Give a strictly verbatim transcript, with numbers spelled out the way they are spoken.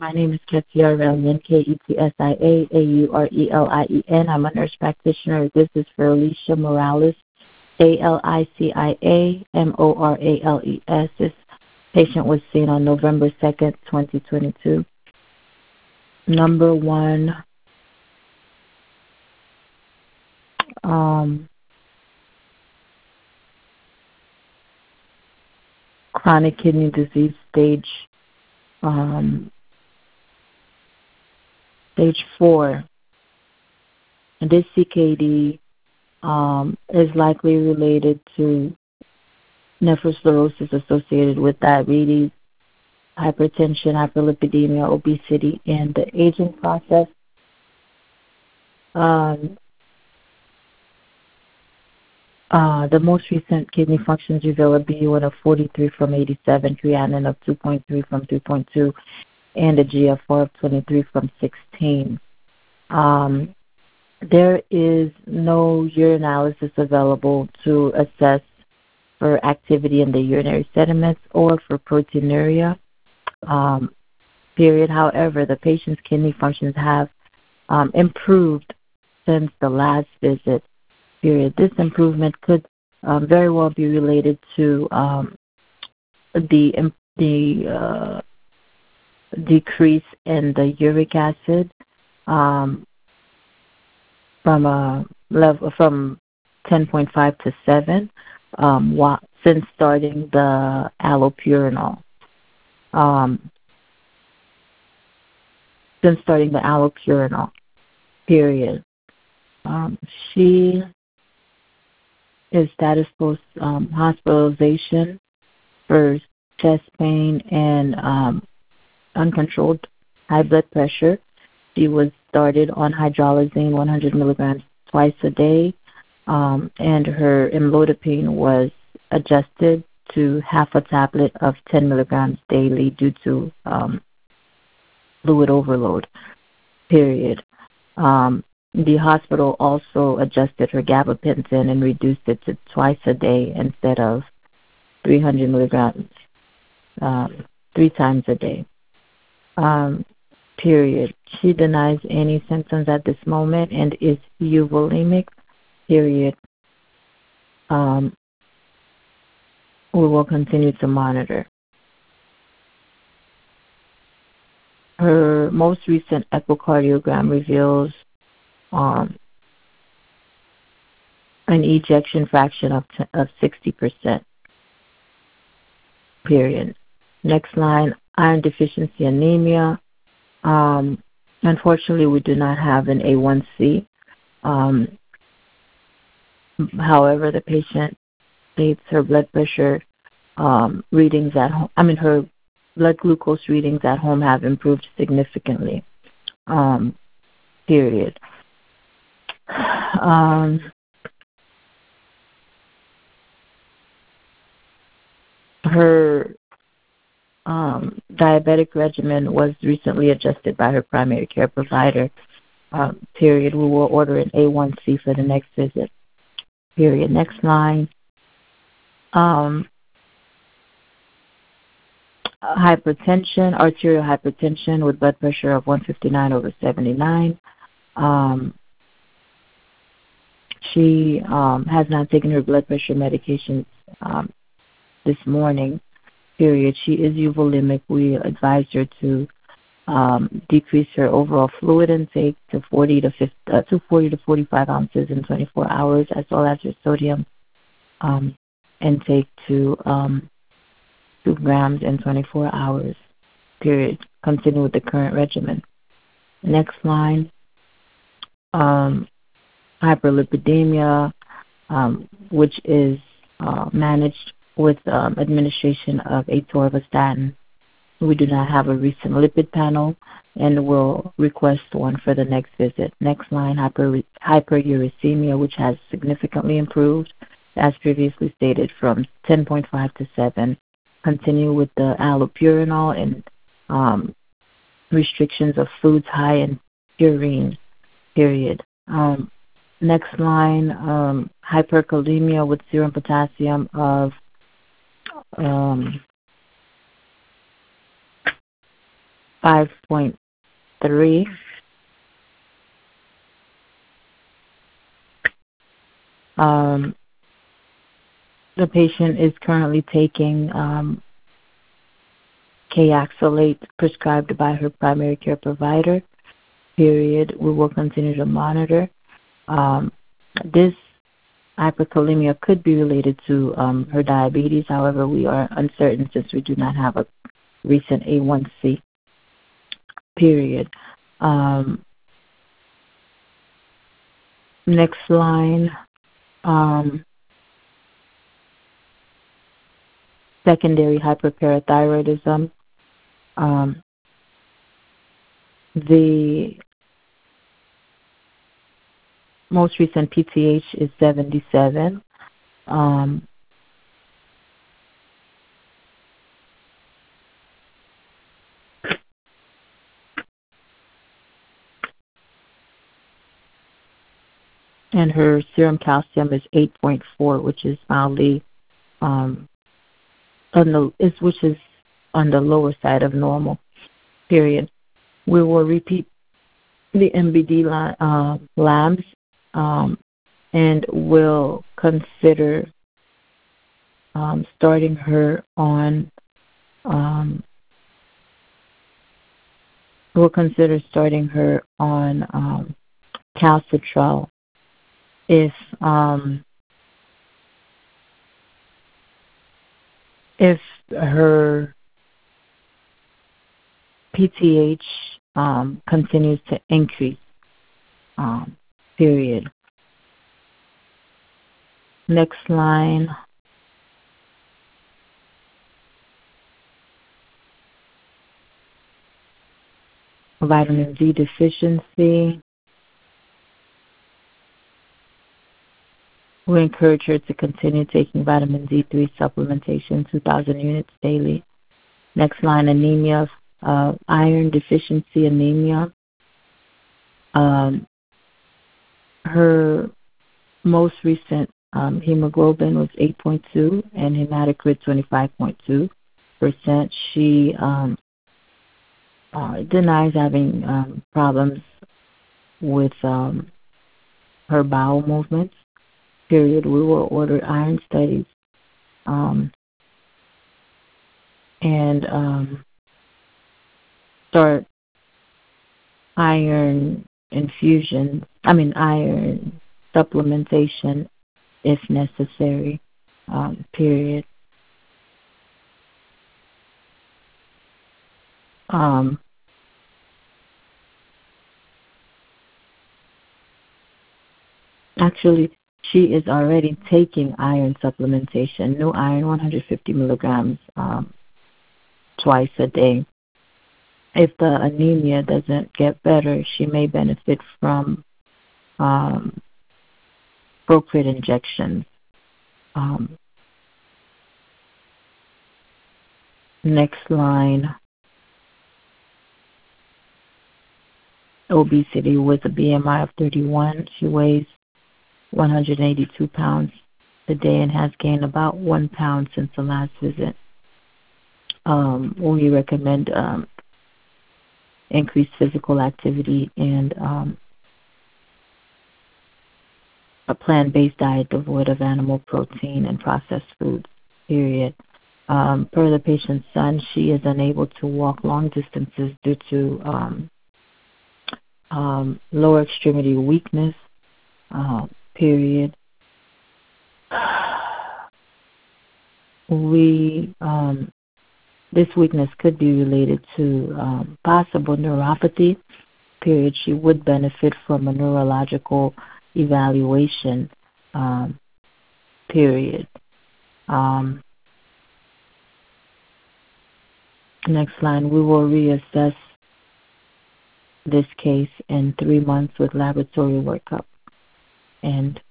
My name is Ketsia Aurelian, K E T S I A A U R E L I E N. I'm a nurse practitioner. This is for Alicia Morales, A L I C I A M O R A L E S. This patient was seen on November second, twenty twenty-two. Number one, um, chronic kidney disease stage um, stage four. And this C K D um, is likely related to nephrosclerosis associated with diabetes, hypertension, hyperlipidemia, obesity, and the aging process. Um, uh, the most recent kidney functions reveal a B U N of forty-three from eighty-seven, creatinine of two point three from three point two, and a G F R of twenty-three from sixteen. Um, there is no urinalysis available to assess for activity in the urinary sediments or for proteinuria, um, period. However, the patient's kidney functions have um, improved since the last visit, period. This improvement could um, very well be related to um, the the uh, decrease in the uric acid um, from a level from ten point five to seven um, while, since starting the allopurinol. Um, since starting the allopurinol, period. Um, she is status post um, hospitalization for chest pain and um, uncontrolled high blood pressure. She was started on hydralazine one hundred milligrams twice a day, um, and her amlodipine was adjusted to half a tablet of ten milligrams daily due to um, fluid overload, period. Um, the hospital also adjusted her gabapentin and reduced it to twice a day instead of three hundred milligrams, um, three times a day. Um, period. She denies any symptoms at this moment and is euvolemic, period. Um, we will continue to monitor. Her most recent echocardiogram reveals um, an ejection fraction of, t- of sixty percent, period. Next line, iron deficiency anemia. Um, unfortunately, we do not have an A one C. Um, however, the patient states her blood pressure um, readings at home, I mean, her blood glucose readings at home have improved significantly, um, period. Um, her um, diabetic regimen was recently adjusted by her primary care provider, um, period. We will order an A one C for the next visit, period. Next line. Um, hypertension, arterial hypertension with blood pressure of one fifty-nine over seventy-nine. Um, she um, has not taken her blood pressure medications um, this morning, period. She is euvolemic. We advised her to um, decrease her overall fluid intake to forty to fifty, uh, to forty to forty-five ounces in twenty-four hours, as well as her sodium um, intake to um, two grams in twenty-four hours, period. Continue with the current regimen. Next line, um, hyperlipidemia, um, which is uh, managed with um, administration of atorvastatin. We do not have a recent lipid panel and will request one for the next visit. Next line, hyper, hyperuricemia, which has significantly improved, as previously stated, from ten point five to seven. Continue with the allopurinol and um, restrictions of foods high in purine, period. Um, next line, um, hyperkalemia with serum potassium of um, five point three. Um, the patient is currently taking um, K-oxalate prescribed by her primary care provider. Period. We will continue to monitor. Um, this hyperkalemia could be related to um, her diabetes. However, we are uncertain since we do not have a recent A one C. Period. Um, next line. Um, secondary hyperparathyroidism. Um, the most recent P T H is seventy-seven. Um, and her serum calcium is eight point four, which is mildly um, on the is which is on the lower side of normal. Period. We will repeat the M B D li- uh, labs um, and will consider um, starting her on. Um, we'll consider starting her on um, calcitrol if um, if her P T H um, continues to increase. Um, period. Next line. Vitamin D deficiency. We encourage her to continue taking vitamin D three supplementation, two thousand units daily. Next line, anemia, uh, iron deficiency anemia. Um, her most recent um, hemoglobin was eight point two and hematocrit twenty-five point two percent. She um, uh, denies having um, problems with um, her bowel movements. Period. We will order iron studies um, and um, start iron infusion, I mean iron supplementation if necessary, um, period. Um, actually, she is already taking iron supplementation, new iron, one hundred fifty milligrams um, twice a day. If the anemia doesn't get better, she may benefit from um, Procrit injections. Um, next line, obesity with a B M I of thirty-one. She weighs one hundred eighty-two pounds today and has gained about one pound since the last visit. Um, we recommend um, increased physical activity and um, a plant-based diet devoid of animal protein and processed foods, period. Um, per the patient's son, she is unable to walk long distances due to um, um, lower extremity weakness, uh, period. We um, This weakness could be related to um, possible neuropathy, period. She would benefit from a neurological evaluation, um, period. Um, next line, we will reassess this case in three months with laboratory workup. And